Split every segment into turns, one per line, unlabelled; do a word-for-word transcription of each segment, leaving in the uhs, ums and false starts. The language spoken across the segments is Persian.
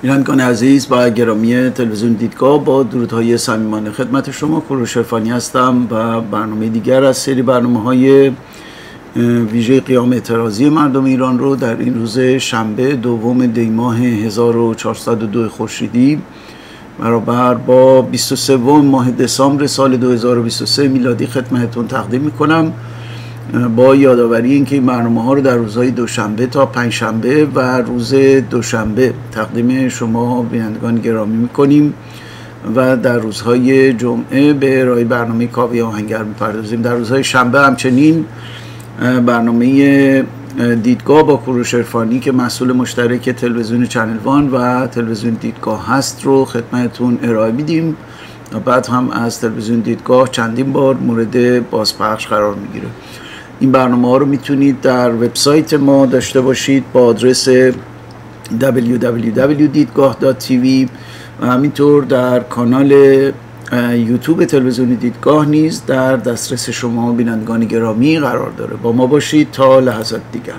بینندگان عزیز و گرامی تلویزیون دیدگاه، با درودهای صمیمانه خدمت شما کوروش عرفانی هستم و برنامه دیگر از سری برنامه‌های ویژه قیام اعتراضی مردم ایران رو در این روز شنبه دوم دی ماه هزار و چهارصد و دو خورشیدی برابر با بیست و سه ماه دسامبر سال دو هزار و بیست و سه میلادی خدمتتون تقدیم میکنم، با یادآوری اینکه این برنامه‌ها رو در روزهای دوشنبه تا پنجشنبه و روز دوشنبه تقدیم شما بینندگان گرامی میکنیم و در روزهای جمعه به ارائه برنامه کاوه آهنگر میپردازیم. در روزهای شنبه همچنین برنامه دیدگاه با کوروش عرفانی که مسئول مشترک تلویزیون چنل وان و تلویزیون دیدگاه هست رو خدمتتون ارائه میدیم و بعد هم از تلویزیون دیدگاه چندین بار مورد بازپخش قرار میگیره. این برنامه ها رو میتونید در وبسایت ما داشته باشید با آدرس دبلیو دبلیو دبلیو دات دیدگاه دات تی وی و همینطور در کانال یوتیوب تلویزیون دیدگاه نیز در دسترس شما بینندگان گرامی قرار داره. با ما باشید تا لحظات دیگر.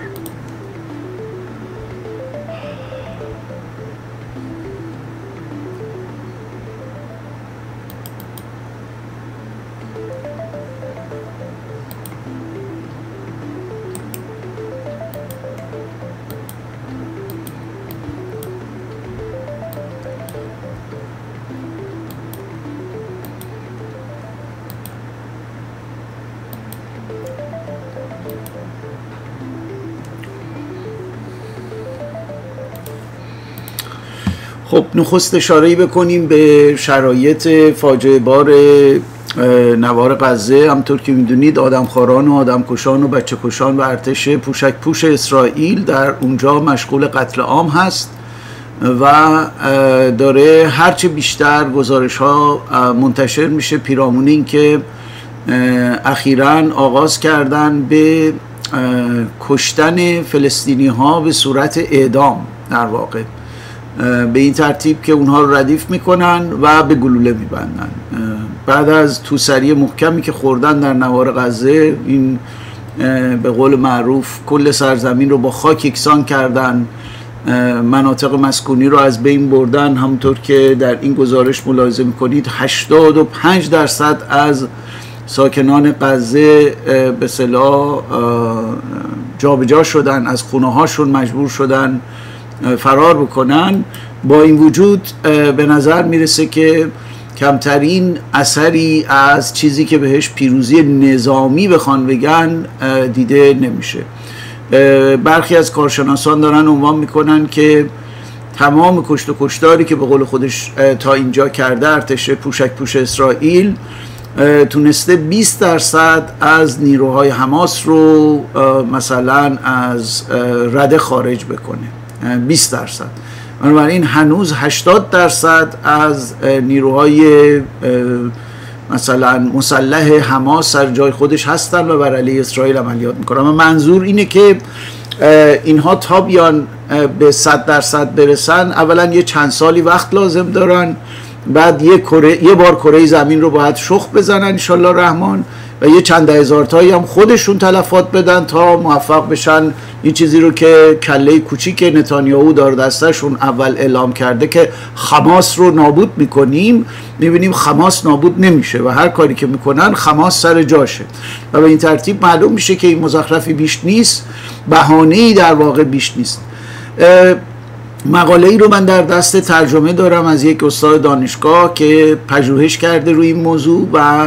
خب نخست اشاره‌ای بکنیم به شرایط فاجعه بار نوار غزه. همطور که میدونید آدمخواران و آدمکشان و بچه کشان و ارتش پوشک پوش اسرائیل در اونجا مشغول قتل عام هست و داره هرچه بیشتر گزارش ها منتشر میشه پیرامون این که اخیراً آغاز کردن به کشتن فلسطینی ها به صورت اعدام، در واقع به این ترتیب که اونها رو ردیف میکنن و به گلوله میبندن. بعد از توسری محکمی که خوردن در نوار غزه، این به قول معروف کل سرزمین رو با خاک یکسان کردن، مناطق مسکونی رو از بین بردن. همونطور که در این گزارش ملاحظه میکنید هشتاد و پنج درصد از ساکنان غزه به اصطلاح جابجا شدن، از خونه هاشون مجبور شدن فرار بکنن. با این وجود به نظر میرسه که کمترین اثری از چیزی که بهش پیروزی نظامی بخوان بگن دیده نمیشه. برخی از کارشناسان دارن عنوان میکنن که تمام کشت و کشتاری که به قول خودش تا اینجا کرده ارتش پوشک پوش اسرائیل تونسته بیست درصد از نیروهای حماس رو مثلا از رده خارج بکنه، بیست درصد. بنابراین هنوز هشتاد درصد از نیروهای مثلا مسلح حماس سر جای خودش هستن و بر علیه اسرائیل عملیات میکنن. و منظور اینه که اینها تا بیان به صد درصد برسن اولا یه چند سالی وقت لازم دارن، بعد یه, کره، یه بار کره زمین رو باید شخ بزنن انشالله رحمان و یه چند ده هزار تایی هم خودشون تلفات بدن تا موفق بشن یه چیزی رو که کله کوچیک نتانیاهو دار دستشون اول اعلام کرده که حماس رو نابود میکنیم، میبینیم حماس نابود نمیشه و هر کاری که میکنن حماس سر جاشه و به این ترتیب معلوم میشه که این مزخرفی بیش نیست، بهانه‌ای در واقع بیش نیست. مقاله ای رو من در دست ترجمه دارم از یک استاد دانشگاه که پژوهش کرده روی این موضوع و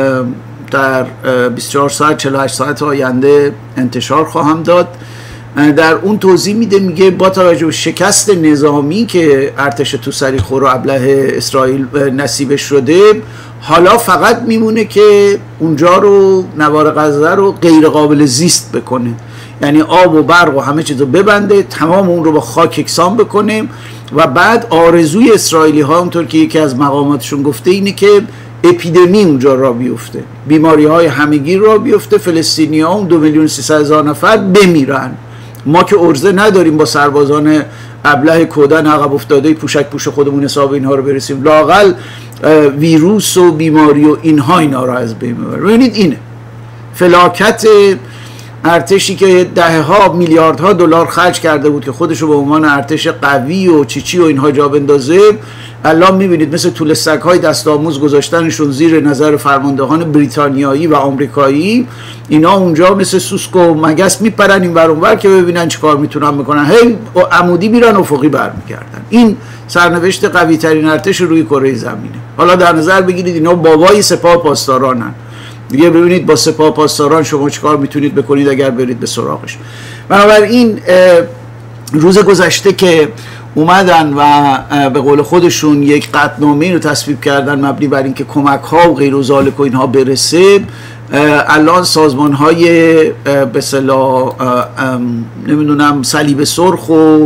در بیست و چهار ساعت چهل و هشت ساعت آینده انتشار خواهم داد. در اون توضیح میده، میگه با توجه به شکست نظامی که ارتش توسری خور و ابله اسرائیل نصیبش شده، حالا فقط میمونه که اونجا رو نوار غزه رو غیر قابل زیست بکنه، یعنی آب و برق و همه چیز رو ببنده، تمام اون رو با خاک یکسان بکنه و بعد آرزوی اسرائیلی ها اونطور که یکی از مقاماتشون گفته اینه که اپیدمی اونجا را بیفته، بیماری های همگیر را بیفته، فلسطینی ها اون دو میلیون سیصد هزار نفر بمیرن. ما که ارزه نداریم با سربازان ابله کودن عقب افتاده پوشک پوش خودمون حساب اینها رو برسیم، لااقل ویروس و بیماری و اینها اینا رو از بین ببریم. ببینید اینه فلاکت ارتشی که ده ها میلیاردها دلار خرج کرده بود که خودشو به عنوان ارتش قوی و چیچی و اینها جا بندازه، الان میبینید مثل طول سگ‌های دست آموز گذاشتنشون زیر نظر فرماندهان بریتانیایی و آمریکایی. اینا اونجا مثل سوسک و مگس میپرن این ور اون ور که ببینن چیکار میتونن بکنن، هی عمودی میرن افقی برمیگردن. این سرنوشت قوی ترین ارتش روی کره زمینه. حالا در نظر بگیرید اینا بابای سپاه پاسدارانن دیگه، ببینید با سپاه پاسداران شما چیکار میتونید بکنید اگر برید به سراغش. بنابراین روز گذشته که اومدن و به قول خودشون یک قطعنامه رو تصویب کردن مبنی بر اینکه کمک ها و غیر و ذالک و اینها برسه، الان سازمان های به اصطلاح نمیدونم صلیب سرخ و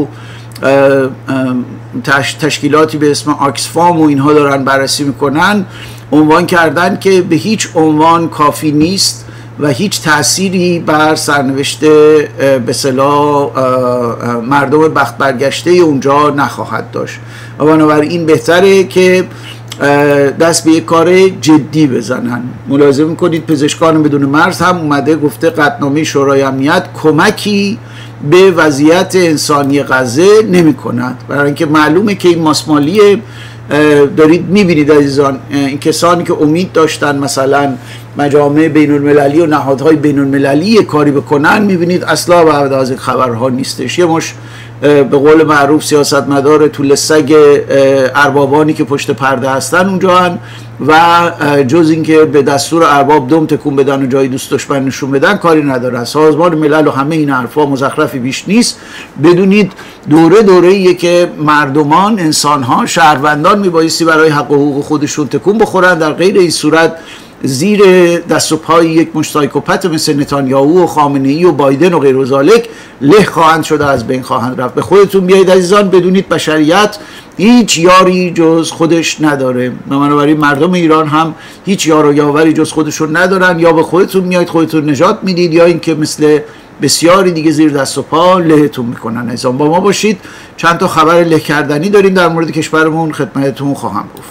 تشکیلاتی به اسم آکسفام و اینها دارن بررسی میکنن، عنوان کردن که به هیچ عنوان کافی نیست و هیچ تأثیری بر سرنوشت به اصطلاح مردم بخت برگشته اونجا نخواهد داشت و بنابراین بهتره که دست به یک کار جدی بزنن. ملاحظه میکنید پزشکان بدون مرز هم اومده گفته قطعنامه شورای امنیت کمکی به وضعیت انسانی غزه نمی کند، برای اینکه معلومه که این ماسمالی دارید میبینید عزیزان، این کسانی که امید داشتن مثلا مجامع بین المللی و نهادهای بین المللی کاری بکنن، میبینید اصلا بعد از این خبرها نیستش. یه مش به قول معروف سیاستمدار طول سگ اربابانی که پشت پرده هستن اونجا هن و جز اینکه به دستور ارباب دم تکون بدن و جای دوست دشمن نشون بدن کاری ندارن. سازمان ملل و همه این حرفا مزخرفی بیش نیست. بدونید دوره دوره ایه که مردمان، انسانها، شهروندان میبایستی برای حق و حقوق خودشون تکون بخورن، در غیر این صورت زیر دست و پای یک مشت سایکوپت مثل نتانیاهو و خامنه‌ای و بایدن و غیر و ذالک له خواهند شده، از بین خواهند رفت. به خودتون بیایید عزیزان، بدونید بشریت هیچ یاری جز خودش نداره و بنابراین مردم ایران هم هیچ یار و یاوری جز خودشون ندارن. یا به خودتون میایید خودتون نجات میدید یا اینکه مثل بسیاری دیگه زیر دست و پا لهتون میکنن. عزیزان با ما باشید، چند تا خبر له کردنی داریم در مورد کشورمون خدمتتون خواهم گفت.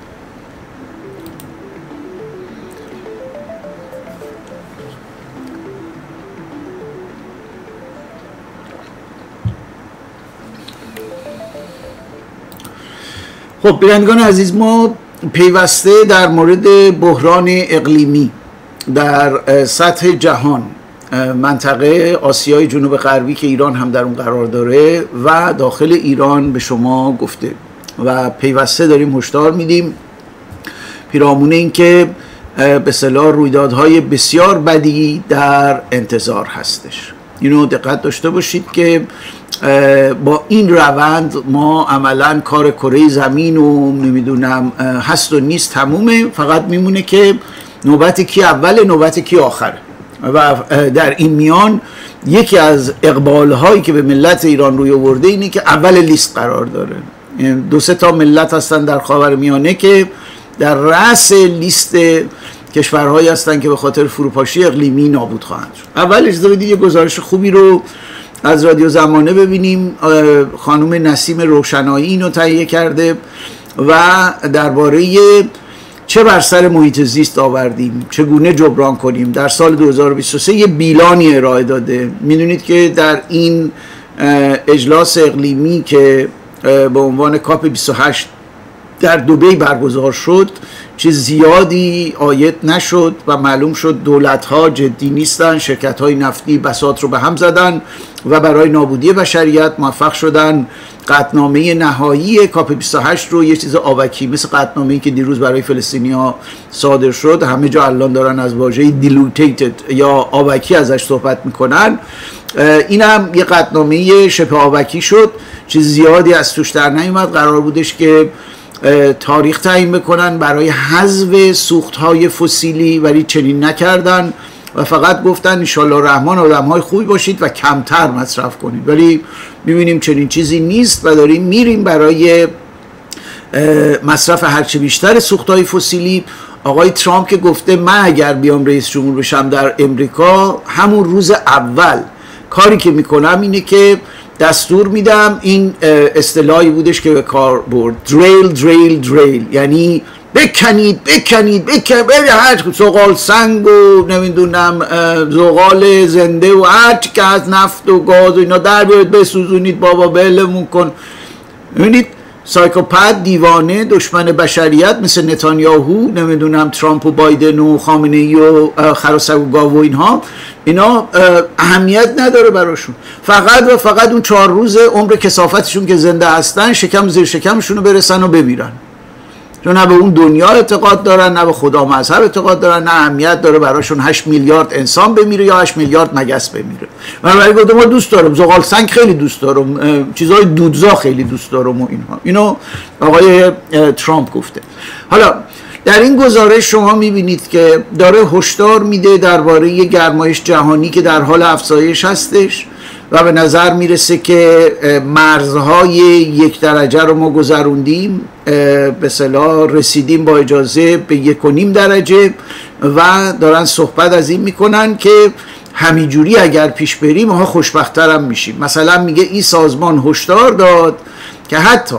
خب بینندگان عزیز، ما پیوسته در مورد بحران اقلیمی در سطح جهان، منطقه آسیای جنوب غربی که ایران هم در اون قرار داره و داخل ایران به شما گفته و پیوسته داریم هشدار میدیم پیرامون این که به اصطلاح رویدادهای بسیار بدی در انتظار هستش. اینو دقت داشته باشید که با این روند ما عملا کار کره زمین و نمیدونم هست و نیست تمومه، فقط میمونه که نوبت کی اول نوبت کی آخره. و در این میان یکی از اقبال هایی که به ملت ایران روی آورده اینه که اول لیست قرار داره. دو سه تا ملت هستن در خاورمیانه که در رأس لیست کشورهایی هستن که به خاطر فروپاشی اقلیمی نابود خواهند شد. اول اجازه بدید یه گزارش خوبی رو از رادیو زمانه ببینیم. خانم نسیم روشنایی اینو تهیه کرده و درباره چه بر سر محیط زیست آوردیم، چگونه جبران کنیم. در سال دو هزار و بیست و سه یه بیلانی ارائه داده. میدونید که در این اجلاس اقلیمی که به عنوان کاپ بیست و هشت در دبی برگزار شد چیز زیادی عاید نشد و معلوم شد دولت‌ها جدی نیستن، شرکت‌های نفتی بساط رو به هم زدن و برای نابودی بشریت موفق شدن قطعنامه نهایی کاپ بیست و هشت رو یه چیز آبکی مثل قطعنامه‌ای که دیروز برای فلسطینی‌ها صادر شد، همه جا الان دارن از واژه diluted یا آبکی ازش صحبت میکنن، این هم یه قطعنامه شبه آبکی شد، چیز زیادی از توش در نیومد. قرار بودش که تاریخ تعیین بکنن برای حذف سوخت‌های فسیلی، ولی چنین نکردن و فقط گفتن انشالله رحمان آدم‌های خوبی باشید و کمتر مصرف کنید، ولی می‌بینیم چنین چیزی نیست و داریم میریم برای مصرف هرچه بیشتر سوخت‌های فسیلی. آقای ترامپ که گفته من اگر بیام رئیس جمهور بشم در امریکا، همون روز اول کاری که میکنم اینه که دستور میدم، این اصطلاحی بودش که به کار برد، دریل دریل دریل، یعنی بکنید بکنید بکنید هر زغال سنگ و نمیدونم زغال زنده و هر چی که از نفت و گاز و اینا در بیارید بسوزونید بابا بلمون کن. ببینید سایکوپت، دیوانه، دشمن بشریت مثل نتانیاهو، نمیدونم ترامپ و بایدن و خامنه ای و خراسک و گاو و اینها، اینا اهمیت نداره براشون، فقط و فقط اون چهار روز عمر کثافتشون که زنده هستن شکم زیر شکمشون رو برسن و بمیرن، چون نه به اون دنیا اعتقاد دارن، نه به خدا مذهب اعتقاد دارن، نه اهمیت داره براشون هشت میلیارد انسان بمیره یا هشت میلیارد مگس بمیره. من برای گفتم ما دوست دارم زغال سنگ خیلی دوست دارم، چیزهای دودزا خیلی دوست دارم و اینها. اینو آقای ترامپ گفته. حالا در این گزارش شما میبینید که داره هشدار میده درباره یه جهانی که در حال افزایش هستش و به نظر میرسه که مرزهای یک درجه رو ما گذروندیم، به اصطلاح رسیدیم با اجازه به یک و نیم درجه و دارن صحبت از این میکنن که همینجوری اگر پیش بریم ما خوشبخت‌تر هم میشیم. مثلا میگه این سازمان هشدار داد که حتی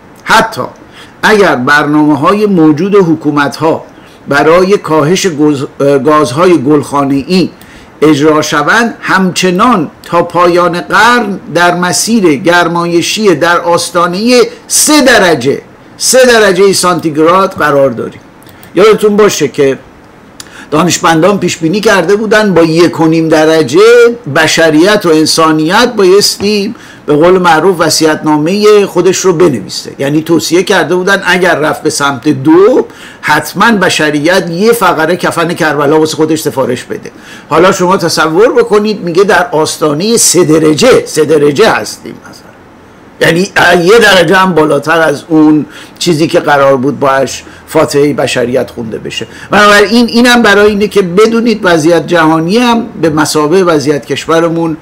حتی اگر برنامه‌های موجود حکومت‌ها برای کاهش گازهای گلخانه‌ای اجرا شوند، همچنان تا پایان قرن در مسیر گرمایشی در آستانه سه درجه سه درجه سانتیگراد قرار داریم. یادتون باشه که دانشمندان پیش بینی کرده بودن با یک و نیم درجه بشریت و انسانیت بایستی به قول معروف وصیت‌نامه خودش رو بنویسه، یعنی توصیه کرده بودن اگر رفت به سمت دو حتما بشریت یه فقره کفن کربلا واسه خودش سفارش بده. حالا شما تصور بکنید میگه در آستانه سه درجه سه درجه هستیم مثلا، یعنی یه درجه هم بالاتر از اون چیزی که قرار بود باش فاتحه بشریت خونده بشه. بنابراین اینم برای اینه که بدونید وضعیت جهانی هم به مثابه وضعیت کشورمون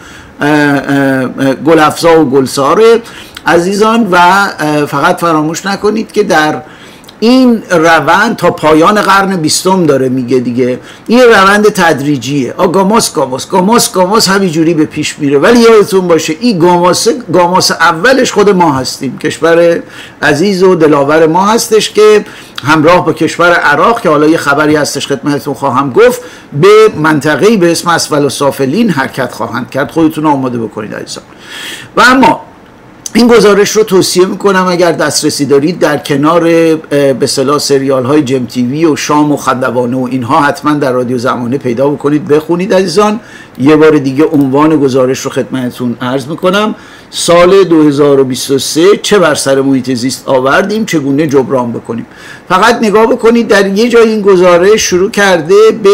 گل‌افزا و گلساره عزیزان. و فقط فراموش نکنید که در این روند تا پایان قرن بیستم داره میگه دیگه، این روند تدریجیه، آ گاماس گاماس گاماس گاماس همینجوری به پیش میره. ولی یادتون باشه این گاماس گاماس اولش خود ما هستیم، کشور عزیز و دلاور ما هستش که همراه با کشور عراق که حالا یه خبری هستش خدمتتون خواهم گفت به منطقه‌ای به اسم اسفل السافلین حرکت خواهند کرد. خودتون آماده بکنید عزیزان. و اما این گزارش رو توصیه میکنم اگر دسترسی دارید در کنار به اصطلاح سریال های جم تیوی و شام و خندوانه و اینها حتما در رادیو زمانه پیدا بکنید بخونید عزیزان. یه بار دیگه عنوان گزارش رو خدمتتون عرض میکنم: سال دو هزار و بیست و سه چه بر سر محیط زیست آوردیم، چگونه جبران بکنیم. فقط نگاه بکنید در یه جای این گزارش شروع کرده به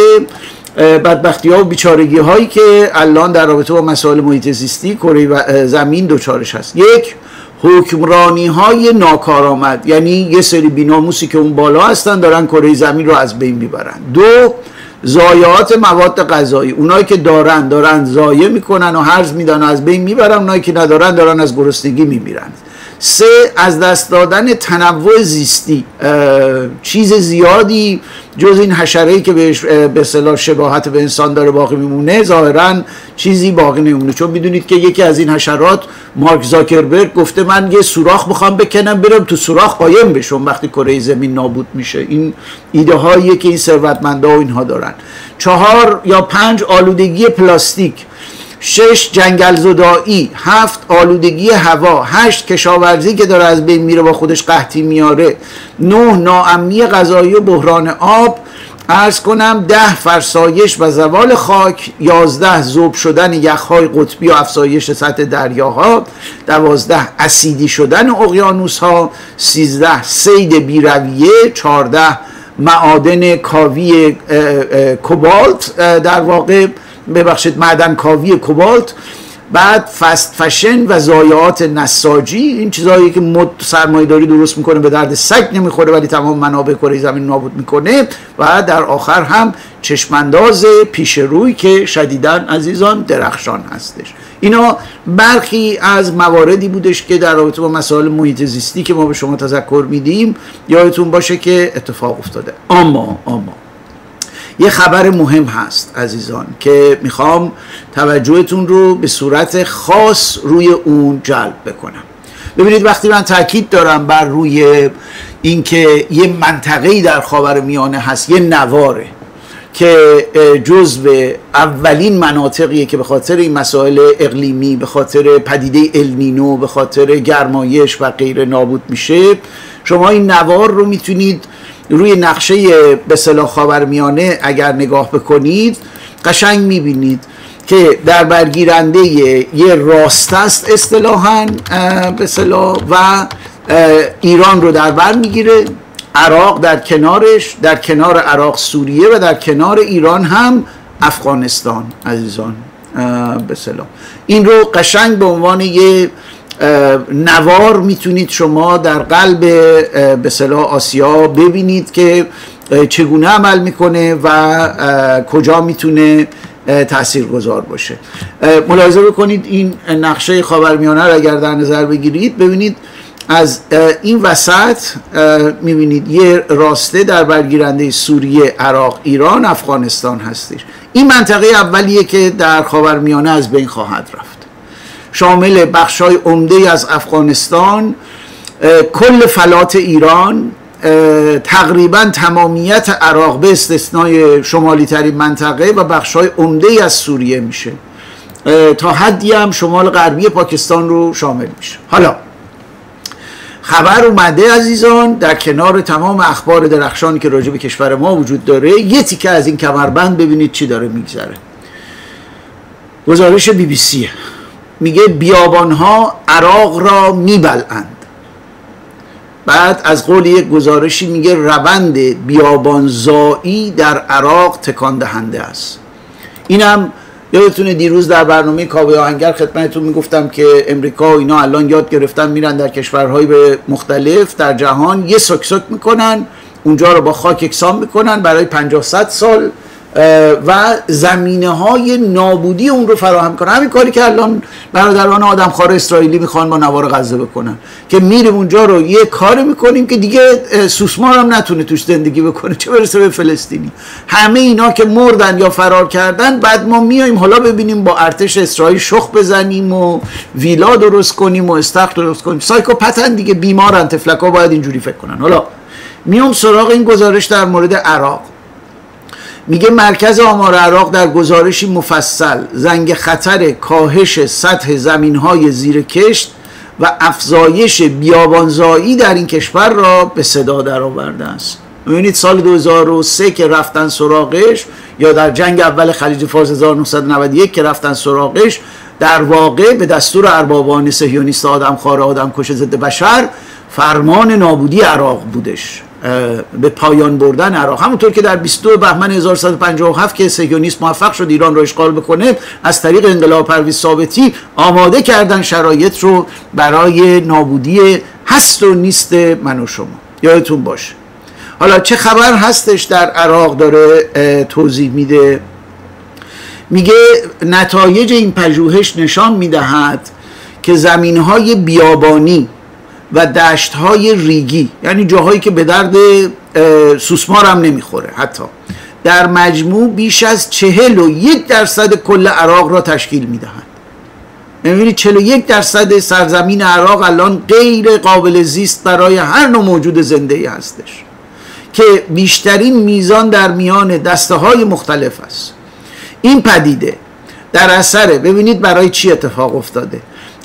بدبختی ها و بیچارگی هایی که الان در رابطه با مسائل محیط زیستی کره زمین دوچارش هست. یک، حکمرانی های ناکارآمد، یعنی یه سری بی‌ناموسی که اون بالا هستن دارن کره زمین رو از بین میبرن. دو، ضایعات مواد غذایی، اونایی که دارن دارن ضایع میکنن و هرز میدن و از بین میبرن، اونایی که ندارن دارن از گرسنگی میمیرن. سه، از دست دادن تنوع زیستی، چیز زیادی جز این حشره‌ای که به اصطلاح شباهت به انسان داره باقی میمونه ظاهراً چیزی باقی نمیمونه. چون میدونید که یکی از این حشرات مارک زاکربرگ گفته من یه سوراخ میخوام بکنم برم تو سوراخ قایم بشم وقتی کره زمین نابود میشه. این ایده هاییه که این ثروتمندا و اینها دارن. چهار یا پنج، آلودگی پلاستیک. شش، جنگل زدایی. هفت، آلودگی هوا. هشت، کشاورزی که داره از بین میره با خودش قحطی میاره. نه، ناامنی غذایی و بحران آب. عرض کنم ده، فرسایش و زوال خاک. یازده، ذوب شدن یخهای قطبی و افزایش سطح دریاها. دوازده، اسیدی شدن اقیانوسها. سیزده، صید بیرویه. چهارده، معادن کاوی کوبالت، در واقع ببخشید معدن کاوی کوبالت. بعد فست فشن و ضایعات نساجی، این چیزهایی که مد سرمایه‌داری درست میکنه به درد سگ نمیخوره ولی تمام منابع کره زمین نابود میکنه. و در آخر هم چشمانداز پیش روی که شدیداً عزیزان درخشان هستش. اینا برخی از مواردی بودش که در رابطه با مسائل محیط زیستی که ما به شما تذکر میدیم یادتون باشه که اتفاق افتاده. اما اما یه خبر مهم هست عزیزان که میخوام توجهتون رو به صورت خاص روی اون جلب بکنم. ببینید وقتی من تاکید دارم بر روی اینکه یه منطقه‌ای در خاورمیانه هست، یه نواره که جزو اولین مناطقیه که به خاطر این مسائل اقلیمی، به خاطر پدیده النینو، به خاطر گرمایش و غیره نابود میشه، شما این نوار رو میتونید روی نقشه به اصطلاح خاورمیانه اگر نگاه بکنید قشنگ میبینید که در برگیرنده یه راسته است اصطلاحاً به اصطلاح و ایران رو در بر میگیره، عراق در کنارش، در کنار عراق سوریه و در کنار ایران هم افغانستان. عزیزان به اصطلاح این رو قشنگ به عنوان یه نوار میتونید شما در قلب به اصطلاح آسیا ببینید که چگونه عمل میکنه و کجا میتونه تاثیرگذار باشه. ملاحظه بکنید این نقشه خاورمیانه رو اگر در نظر بگیرید ببینید از این وسط میبینید یه راسته در برگیرنده سوریه، عراق، ایران، افغانستان هستش. این منطقه اولیه که در خاورمیانه از بین خواهد رفت، شامل بخشای عمده از افغانستان، کل فلات ایران، تقریبا تمامیت عراق به استثنای شمالی ترین منطقه و بخشای عمده از سوریه میشه، تا حدی هم شمال غربی پاکستان رو شامل میشه. حالا خبر اومده عزیزان، در کنار تمام اخبار درخشانی که راجع به کشور ما وجود داره، یه تیکه از این کمربند ببینید چی داره میگذره. گزارش بی بی سی میگه بیابانها عراق را میبلعند. بعد از قول یک گزارشی میگه روند بیابانزایی در عراق تکان دهنده است. اینم یادتونه دیروز در برنامه کاوه آهنگر خدمتتون میگفتم که امریکا و اینا الان یاد گرفتن میرن در کشورهای مختلف در جهان یه سکسک میکنن، اونجا رو با خاک یکسان میکنن برای پنجاه صد سال و زمینه های نابودی اون رو فراهم میکنن. همین کاری که الان برادران آدمخوار اسرائیلی میخوان با نوار غزه بکنن، که میریم اونجا رو یه کاری میکنیم که دیگه سوسمار هم نتونه توش زندگی بکنه، چه برسه به فلسطینی. همه اینا که مردن یا فرار کردن، بعد ما میایم حالا ببینیم با ارتش اسرائیل شخ بزنیم و ویلا درست کنیم و استخر درست کنیم. سایکوپتن دیگه، بیمارن، تفلکا باید اینجوری فکر کنن. حالا میام سراغ این گزارش در مورد عراق. میگه مرکز آمار عراق در گزارشی مفصل زنگ خطر کاهش سطح زمینهای زیر کشت و افزایش بیابانزایی در این کشور را به صدا درآورده است. میبینید سال دو هزار و سه که رفتن سراغش، یا در جنگ اول خلیج فارس هزار و نهصد و نود و یک که رفتن سراغش، در واقع به دستور اربابان صهیونیست آدمخوار آدمکش ضد بشر فرمان نابودی عراق بودش، به پایان بردن عراق. همونطور که در بیست و دو بهمن هزار و سیصد و پنجاه و هفت که صهیونیست موفق شد ایران رو اشغال بکنه، از طریق انقلاب پرویز ثابتی آماده کردن شرایط رو برای نابودی هست و نیست من و شما. یادتون باشه. حالا چه خبر هستش در عراق داره توضیح میده. میگه نتایج این پژوهش نشان میدهد که زمینهای بیابانی و دشت‌های ریگی، یعنی جاهایی که به درد سوسمار هم نمیخوره حتی، در مجموع بیش از چهل و یک درصد کل عراق را تشکیل میدهند. می‌بینید چهل و یک درصد سرزمین عراق الان غیر قابل زیست برای هر نوع موجود زنده‌ای هستش، که بیشترین میزان در میان دسته‌های مختلف است. این پدیده در اثر، ببینید برای چی اتفاق افتاده،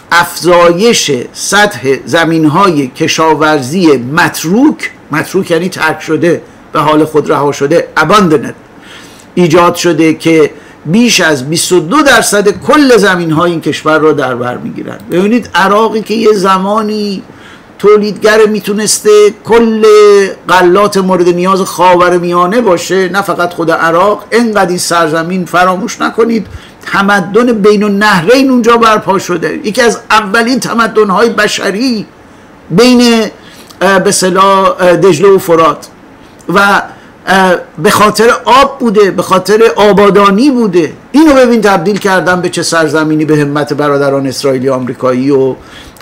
افزایش سطح زمین‌های کشاورزی متروک، متروک یعنی ترک شده، به حال خود رها شده، abandoned، ایجاد شده که بیش از بیست و دو درصد کل زمین‌های این کشور را در بر می‌گیرند. ببینید عراقی که یه زمانی تولیدگر میتونسته کل غلات مورد نیاز خاورمیانه باشه، نه فقط خود عراق، اینقدر این سرزمین فراموش نکنید تمدن بین النهرین اونجا برپا شده، یکی از اولین تمدن‌های بشری بین به اصطلاح دجله و فرات، و به خاطر آب بوده، به خاطر آبادانی بوده. اینو ببین تبدیل کردن به چه سرزمینی به همت برادران اسرائیلی و آمریکایی و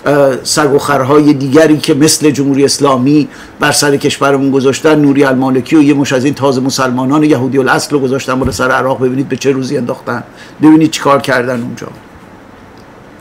سگ و خرهای دیگری که مثل جمهوری اسلامی بر سر کشورمون گذاشتن. نوری المالکی و یه مش از این تازه مسلمانان یهودی الاصل رو گذاشتن بالا سر عراق. ببینید به چه روزی انداختن، ببینید چی کار کردن اونجا.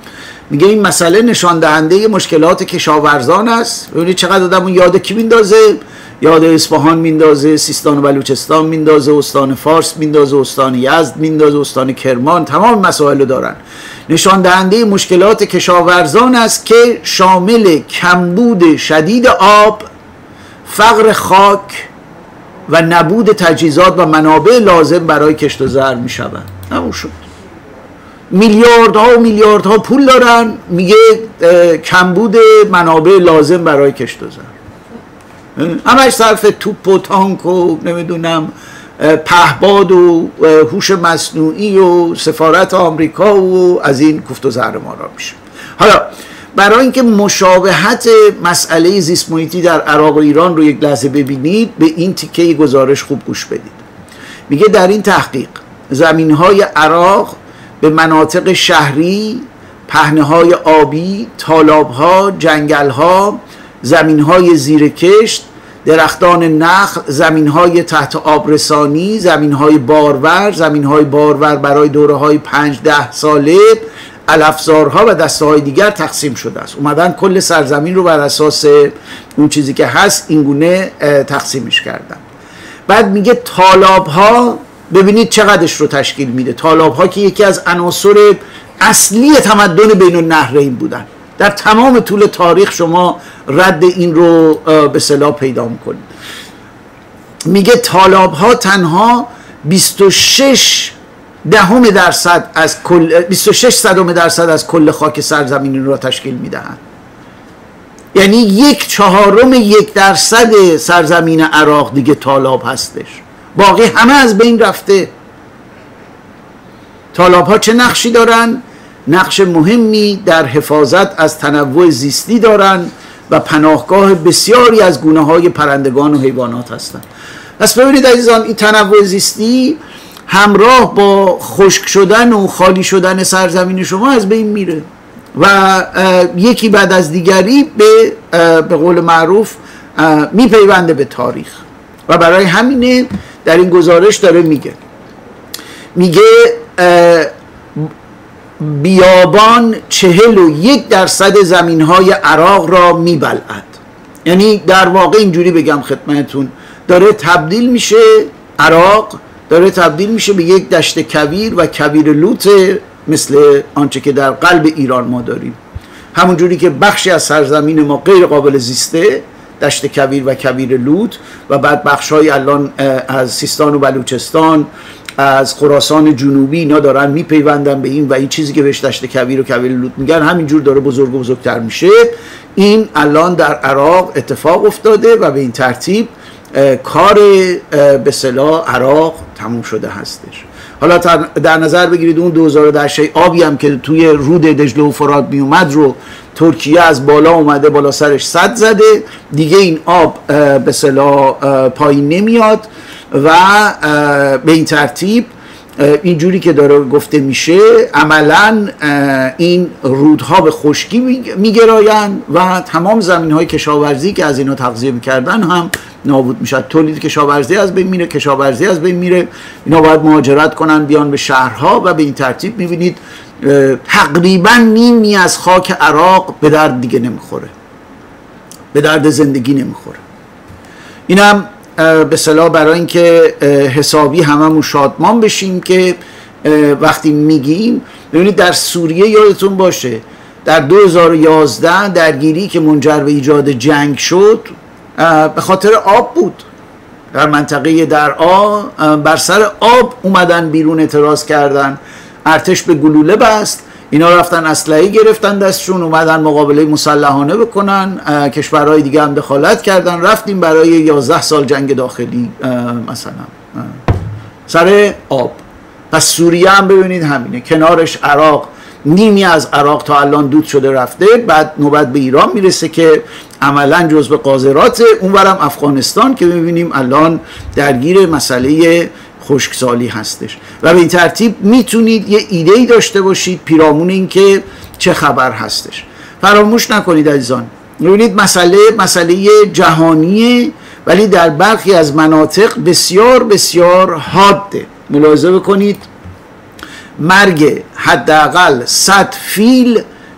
میگه این مسئله نشان دهنده مشکلات کشاورزان است. ببینید چقدر آدم اون یاد کی میندازه؟ یاد اصفهان میندازه، سیستان و بلوچستان میندازه، استان فارس میندازه، استان یزد میندازه، استان کرمان، تمام مسائل دارن. نشان دهنده مشکلات کشاورزان است که شامل کمبود شدید آب، فقر خاک و نبود تجهیزات و منابع لازم برای کشت و زرع می شود. همون شد. میلیاردها و میلیاردها پول دارن، میگه کمبود منابع لازم برای کشت و زرع، همش صرف توپ و تانک و نمیدونم پهباد و هوش مصنوعی و سفارت آمریکا و از این کوفت و زهر ما را میشه. حالا برای اینکه مشابهت مسئله زیست محیطی در عراق و ایران رو یک لحظه ببینید، به این تیکه گزارش خوب گوش بدید. میگه در این تحقیق زمینهای عراق به مناطق شهری، پهنه‌های آبی، تالاب‌ها، جنگل‌ها، زمین‌های زیر کشت، درختان نخل، زمین‌های تحت آبرسانی، زمین‌های بارور، زمین‌های بارور برای دوره‌های پنج ده ساله، علفزارها و دسته‌های دیگر تقسیم شده است. اومدن کل سرزمین رو بر اساس اون چیزی که هست اینگونه تقسیمش کردن. بعد میگه تالاب‌ها، ببینید چقدرش رو تشکیل میده. تالاب‌ها که یکی از عناصر اصلی تمدن بین النهرین بودن، در تمام طول تاریخ شما رد این رو به اصطلاح پیدا میکنید. میگه تالاب‌ها تنها بیست و شش دهم درصد از کل بیست و شش صدم درصد از کل خاک سرزمین رو تشکیل میدهند. یعنی یک چهارم یک درصد سرزمین عراق دیگه تالاب هستش، باقی همه از بین رفته. تالاب‌ها چه نقشی دارن؟ نقش مهمی در حفاظت از تنوع زیستی دارن و پناهگاه بسیاری از گونه‌های پرندگان و حیوانات هستند. پس ببینید عزیزان، این تنوع زیستی همراه با خشک شدن و خالی شدن سرزمین شما از بین میره و یکی بعد از دیگری به به قول معروف میپیونده به تاریخ. و برای همینه در این گزارش داره میگه میگه بیابان چهل و یک درصد زمین های عراق را میبلعد. یعنی در واقع اینجوری بگم خدمتون، داره تبدیل میشه، عراق داره تبدیل میشه به یک دشت کویر و کویر لوت، مثل آنچه که در قلب ایران ما داریم. همون جوری که بخشی از سرزمین ما غیر قابل زیسته، دشت کویر و کویر لوت، و بعد بخش‌های الان از سیستان و بلوچستان، از خراسان جنوبی، اینا دارن میپیوندن به این و این چیزی که بهش دشت کویر و کویر لوت میگن همینجور داره بزرگ و بزرگتر میشه. این الان در عراق اتفاق افتاده و به این ترتیب کار به اصطلاح عراق تموم شده هستش. حالا در نظر بگیرید اون دو هزار و ده آبی هم که توی رود دجله و فرات میومد رو ترکیه از بالا اومده بالا سرش سد زده، دیگه این آب به اصطلاح پایین نمیاد و به این ترتیب اینجوری که داره گفته میشه عملا این رودها به خشکی میگرایند و تمام زمین های کشاورزی که از اینا تغذیه میکردن هم نابود میشه. تولید کشاورزی از بین میره، کشاورزی از بین میره، اینا باید مهاجرت کنن بیان به شهرها و به این ترتیب میبینید تقریبا نیمی از خاک عراق به درد دیگه نمیخوره، به درد زندگی نمیخوره. اینم به اصطلاح برای اینکه حسابی هممون شادمان بشیم که وقتی میگیم، ببینید در سوریه یادتون باشه در دو هزار و یازده درگیری که منجر به ایجاد جنگ شد به خاطر آب بود. در منطقه درعا بر سر آب اومدن بیرون اعتراض کردن، ارتش به گلوله بست، اینا رفتن اسلحه گرفتن دستشون، اومدن مقابله مسلحانه بکنن، کشورهای دیگه هم دخالت کردن، رفتیم برای یازده سال جنگ داخلی مثلا سر آب. پس سوریه هم ببینید همینه، کنارش عراق، نیمی از عراق تا الان دود شده رفته، بعد نوبت به ایران میرسه که عملا جزو قاذرات، اونورم افغانستان که ببینیم الان درگیر مسئله خشکسالی هستش. و به این ترتیب میتونید یه ایده‌ای داشته باشید پیرامون این که چه خبر هستش. فراموش نکنید عزیزان، ببینید مسئله مسئله جهانیه ولی در برخی از مناطق بسیار بسیار حاده. ملاحظه بکنید مرگ حداقل صد فیل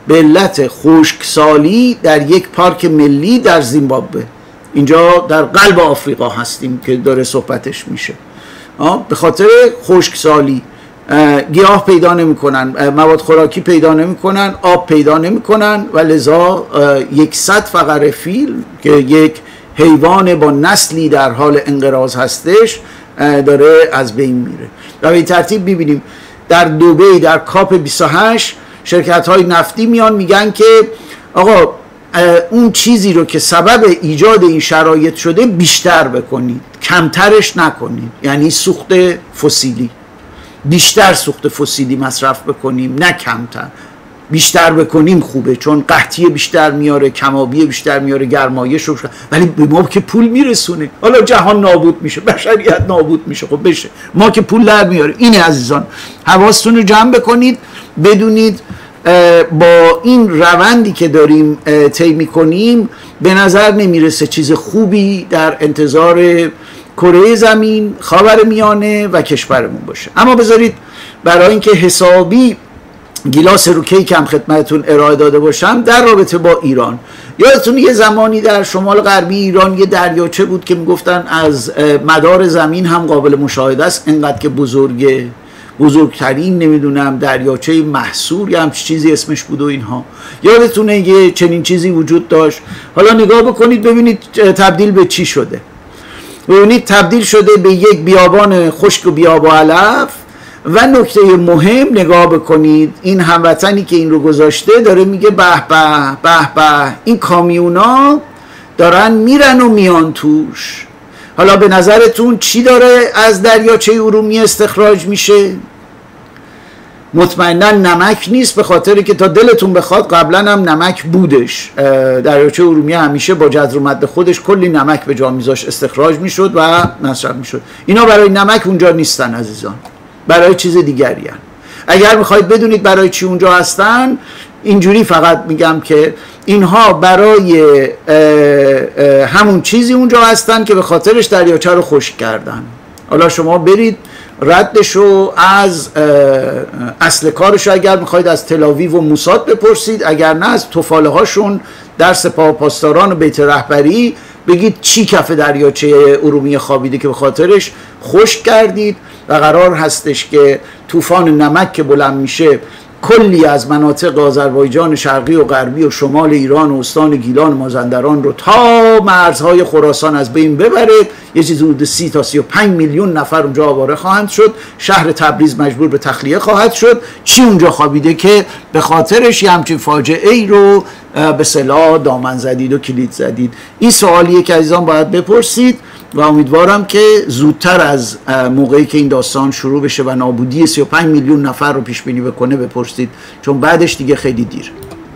به علت خشکسالی در یک پارک ملی در زیمبابوه. اینجا در قلب آفریقا هستیم که داره صحبتش میشه. به خاطر خشکسالی گیاه پیدا نمی کنن، مواد خوراکی پیدا نمی کنن، آب پیدا نمی کنن و لذا یکصد فقره فیل که یک حیوان با نسلی در حال انقراض هستش داره از بین میره. و به این ترتیب ببینیم در دبی در کاپ بیست و هشت شرکت های نفتی میان میگن که آقا اون چیزی رو که سبب ایجاد این شرایط شده بیشتر بکنید، کمترش نکنید. یعنی سوخت فسیلی، بیشتر سوخت فسیلی مصرف بکنیم نه کمتر. بیشتر بکنیم خوبه چون قحطی بیشتر میاره، کمابی بیشتر میاره، گرمایش رو، ولی به ما که پول میرسونه. حالا جهان نابود میشه، بشریت نابود میشه، خب بشه، ما که پول در میاره. اینه عزیزان، حواستون رو جمع بکنید، بدونید با این روندی که داریم طی میکنیم به نظر نمیرسه چیز خوبی در انتظار کره زمین، خاورمیانه و کشورمون باشه. اما بذارید برای اینکه حسابی گیلاس رو کیک هم خدمتتون ارائه داده باشم در رابطه با ایران، یادتون یه زمانی در شمال غربی ایران یه دریاچه بود که میگفتن از مدار زمین هم قابل مشاهده است، اینقدر که بزرگه، بزرگترین نمیدونم دریاچه محصور یا همچین چیزی اسمش بود و اینها. یادتونه یه چنین چیزی وجود داشت؟ حالا نگاه بکنید ببینید تبدیل به چی شده. ببینید تبدیل شده به یک بیابان خشک و بیاب و علف. و نکته مهم نگاه بکنید، این هموطنی که این رو گذاشته داره میگه به به به به این کامیونا دارن میرن و میان توش. حالا به نظرتون چی داره از دریاچه ارومیه استخراج میشه؟ مطمئنا نمک نیست، به خاطر که تا دلتون بخواد قبلا هم نمک بودش. دریاچه ارومیه همیشه با جذر و مد خودش کلی نمک به جا میذاشت، استخراج میشد و مصرف میشد. اینا برای نمک اونجا نیستن عزیزان، برای چیز دیگری هن. اگر میخواید بدونید برای چی اونجا هستن، اینجوری فقط میگم که اینها برای اه اه همون چیزی اونجا هستن که به خاطرش دریاچه رو خشک کردن. حالا شما برید ردشو از اصل کارشو اگر میخواید از تلاویو و موساد بپرسید، اگر نه از توفاله هاشون در سپاه پاسداران و بیت رهبری بگید چی کف دریاچه ارومیه خوابیده که به خاطرش خشک کردید و قرار هستش که طوفان نمک که بلند میشه کلی از مناطق آذربایجان شرقی و غربی و شمال ایران و استان گیلان و مازندران رو تا مرزهای خراسان از بین ببره. یه چیزی حدود سی تا سی و پنج میلیون نفر اونجا آواره خواهند شد. شهر تبریز مجبور به تخلیه خواهد شد. چی اونجا خوابیده که به خاطرش یه همچین فاجعه ای رو به اصطلاح دامن زدید و کلید زدید؟ این سوالیه که عزیزان باید بپرسید و امیدوارم که زودتر از موقعی که این داستان شروع بشه و نابودی سی و پنج میلیون نفر رو پیش بینی بکنه بپرسید، چون بعدش دیگه خیلی دیر.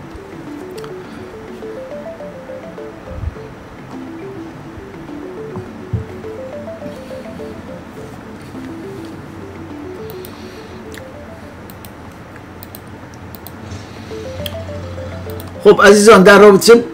خب عزیزان، در رابطه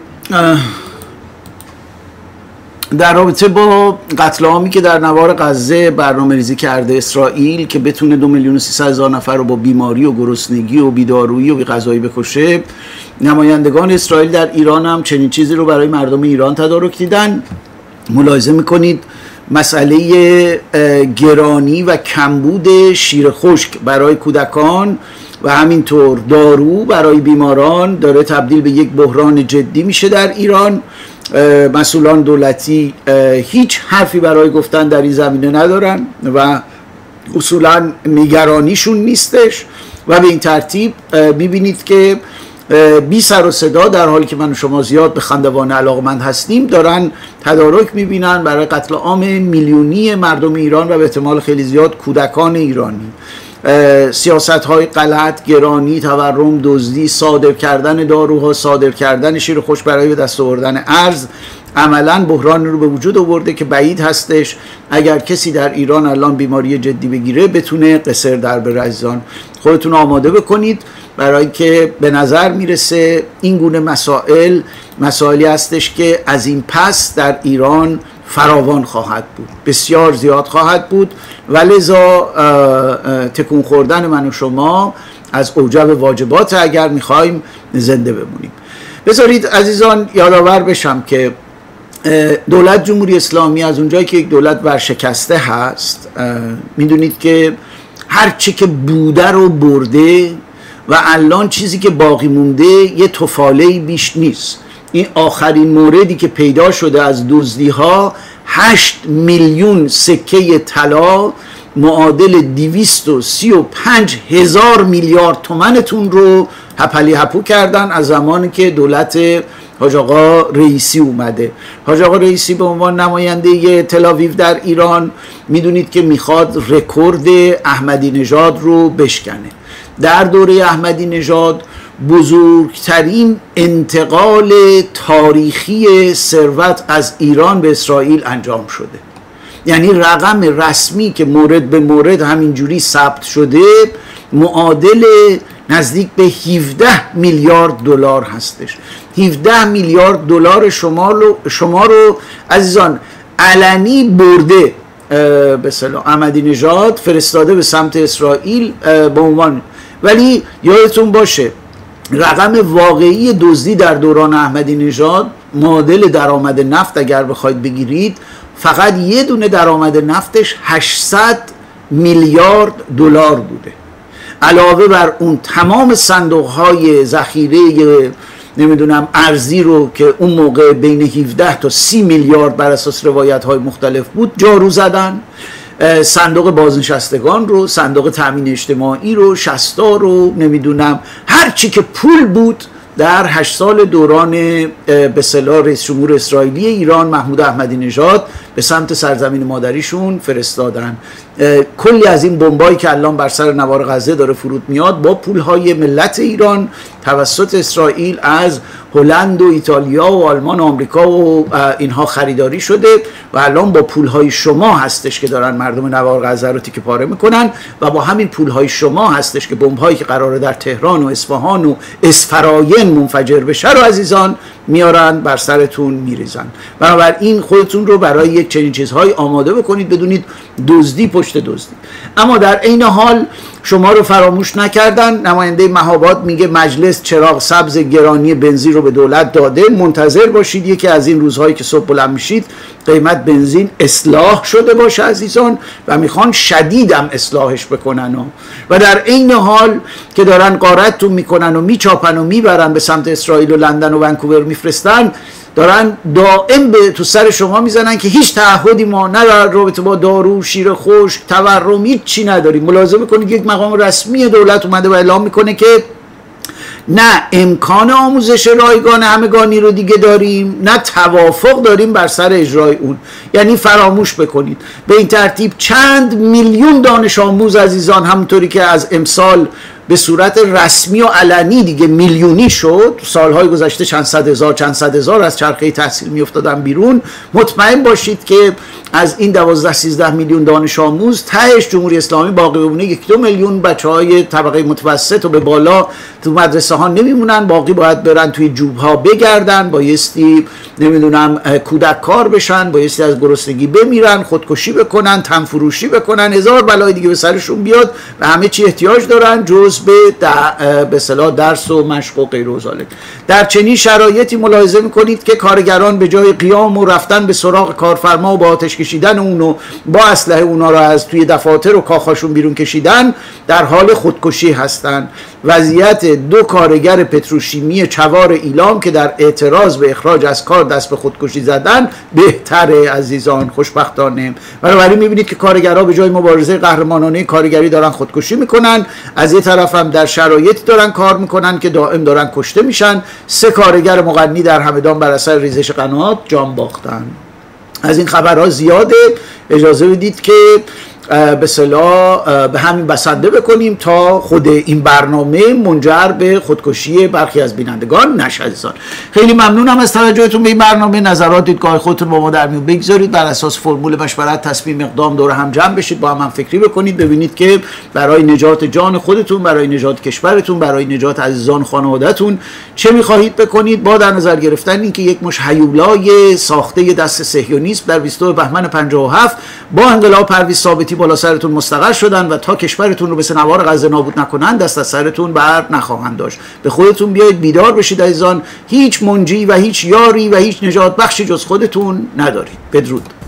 در رابطه با قتل عامی که در نوار غزه برنامه ریزی کرده اسرائیل که بتونه دو میلیون و سیصد هزار نفر رو با بیماری و گرسنگی و بیدارویی و بی‌غذایی بکشه، نمایندگان اسرائیل در ایران هم چنین چیزی رو برای مردم ایران تدارک دیدن. ملاحظه میکنید مسئله گرانی و کمبود شیر خشک برای کودکان و همینطور دارو برای بیماران داره تبدیل به یک بحران جدی میشه در ایران. مسئولان دولتی هیچ حرفی برای گفتن در این زمینه ندارن و اصولا نگرانیشون نیستش و به این ترتیب میبینید که بی سر و صدا، در حالی که من و شما زیاد به خندوانه علاقمند هستیم، دارن تدارک میبینن برای قتل عام میلیونی مردم ایران و به احتمال خیلی زیاد کودکان ایرانی. سیاست های غلط، گرانی، تورم، دزدی، صادر کردن داروها، صادر کردن شیر خشک برای به دست آوردن ارز، عملا بحران رو به وجود آورده که بعید هستش اگر کسی در ایران الان بیماری جدی بگیره بتونه قصر در بره. عزیزان خودتون آماده بکنید برای که به نظر میرسه این گونه مسائل مسائلی هستش که از این پس در ایران فراوان خواهد بود، بسیار زیاد خواهد بود و لذا تکون خوردن من و شما از اوجب واجبات اگر میخوایم زنده بمونیم. بذارید عزیزان یادآور بشم که دولت جمهوری اسلامی از اونجایی که یک دولت ورشکسته هست، میدونید که هر چی که بوده رو برده و الان چیزی که باقی مونده یه تفاله‌ای بیش نیست. این آخرین موردی که پیدا شده از دزدی ها هشت میلیون سکه طلا معادل دویست و سی و پنج هزار میلیارد تومنتون رو هپلی هپو کردن از زمانی که دولت حاج آقا رئیسی اومده. حاج آقا رئیسی به عنوان نماینده تل‌آویو در ایران میدونید که میخواد رکورد احمدی نژاد رو بشکنه. در دوره احمدی نژاد بزرگترین انتقال تاریخی ثروت از ایران به اسرائیل انجام شده. یعنی رقم رسمی که مورد به مورد همینجوری ثبت شده معادل نزدیک به هفده میلیارد دلار هستش. هفده میلیارد دلار شما رو شما رو عزیزان علنی برده به اصطلاح احمدی نژاد فرستاده به سمت اسرائیل به عنوان، ولی یادتون باشه رقم واقعی دزدی در دوران احمدی نژاد معادل درآمد نفت اگر بخواید بگیرید فقط یه دونه درآمد نفتش هشتصد میلیارد دلار بوده. علاوه بر اون تمام صندوق‌های ذخیره نمیدونم ارزی رو که اون موقع بین هفده تا سی میلیارد بر اساس روایت‌های مختلف بود جارو زدن. صندوق بازنشستگان رو، صندوق تامین اجتماعی رو، شصتا رو، نمیدونم هر چی که پول بود در هشت سال دوران به اصطلاح رئیس جمهور اسرائیلی ایران محمود احمدی نژاد به سمت سرزمین مادریشون فرستادن. کلی از این بمبایی که الان بر سر نوار غزه داره فرود میاد با پولهای ملت ایران توسط اسرائیل از هلند و ایتالیا و آلمان و آمریکا و اینها خریداری شده و الان با پولهای شما هستش که دارن مردم نوار غزه رو تیکه پاره میکنن و با همین پولهای شما هستش که بمب‌هایی که قراره در تهران و اصفهان و اسفراین منفجر بشه رو عزیزان میارن بر سرتون میریزن. بنابراین خودتون رو برای یک چنین چیزهای آماده بکنید، بدونید دزدی پشت دزدی. اما در عین حال شما رو فراموش نکردن. نماینده مهاباد میگه مجلس چراغ سبز گرانی بنزین رو به دولت داده، منتظر باشید یکی از این روزهایی که صبح بلند میشید قیمت بنزین اصلاح شده باشه عزیزان و میخوان شدیدم اصلاحش بکنن و, و در عین حال که دارن غارتتون میکنن و میچاپن و میبرن به سمت اسرائیل و لندن و ونکوور میفرستن، دارن دائم به تو سر شما میزنن که هیچ تعهدی ما نه در رابطه با دارو، شیر خشک، تورم هیچ چی نداریم. ملاحظه کنید یک مقام رسمی دولت اومده و اعلام میکنه که نه امکان آموزش رایگان همگانی رو دیگه داریم، نه توافق داریم بر سر اجرای اون. یعنی فراموش بکنید. به این ترتیب چند میلیون دانش آموز عزیزان همونطوری که از امسال به صورت رسمی و علنی دیگه میلیونی شد، سالهای گذشته چند صد هزار چند صد هزار از چرخه تحصیل می افتادن بیرون، مطمئن باشید که از این دوازده سیزده میلیون دانش آموز تهش جمهوری اسلامی باقی بمونه یک دو میلیون بچه های طبقه متوسط و به بالا تو مدرسه ها نمیمونن، باقی باید برن توی جوب ها بگردن، بایستی نمیدونم کودک کار بشن، بایستی از گرسنگی بمیرن، خودکشی بکنن، تنفروشی بکنن، هزار بلای دیگه به سرشون بیاد و همه چی احتیاج دارن جز به به اصطلاح درس و مشق و غیر و ذالک. در چنین شرایطی ملاحظه میکنید که کارگران به جای قیام و رفتن به سراغ کارفرما و با آتش کشیدن اونو با اسلحه اونا رو از توی دفاتر و کاخاشون بیرون کشیدن در حال خودکشی هستن. وضعیت دو کارگر پتروشیمی چوار ایلام که در اعتراض به اخراج از کار دست به خودکشی زدن بهتره عزیزان، خوشبختانه. بنابراین میبینید که کارگرها به جای مبارزه قهرمانانه کارگری دارن خودکشی میکنن، از یه طرف هم در شرایطی دارن کار میکنن که دائم دارن کشته میشن. سه کارگر مغنی در همدان بر اثر ریزش قنات جان باختن. از این خبرها زیاده، اجازه بدید که به صلاح به همین بسنده بکنیم تا خود این برنامه منجر به خودکشی برخی از بینندگان نشه. عزیزان خیلی ممنونم از توجهتون به این برنامه. نظرات دیدگاه خودتون با ما در میون بگذارید، بر اساس فرمول مشورت تصمیم اقدام دور هم جمع بشید، با هم, هم فکری بکنید، ببینید که برای نجات جان خودتون، برای نجات کشورتون، برای نجات عزیزان خانواده‌تون چه می‌خواهید بکنید، با در نظر گرفتن اینکه یک مش هیولای ساخته دست صهیونیسم در بیستم بهمن پنجاه و هفت با انقلاب پرویز ثابتی بالا سرتون مستقر شدن و تا کشورتون رو مثل نوار غزه نابود نکنن دست از سرتون بر نخواهند داشت. به خودتون بیایید، بیدار بشید عزیزان. هیچ منجی و هیچ یاری و هیچ نجات بخشی جز خودتون ندارید. بدرود.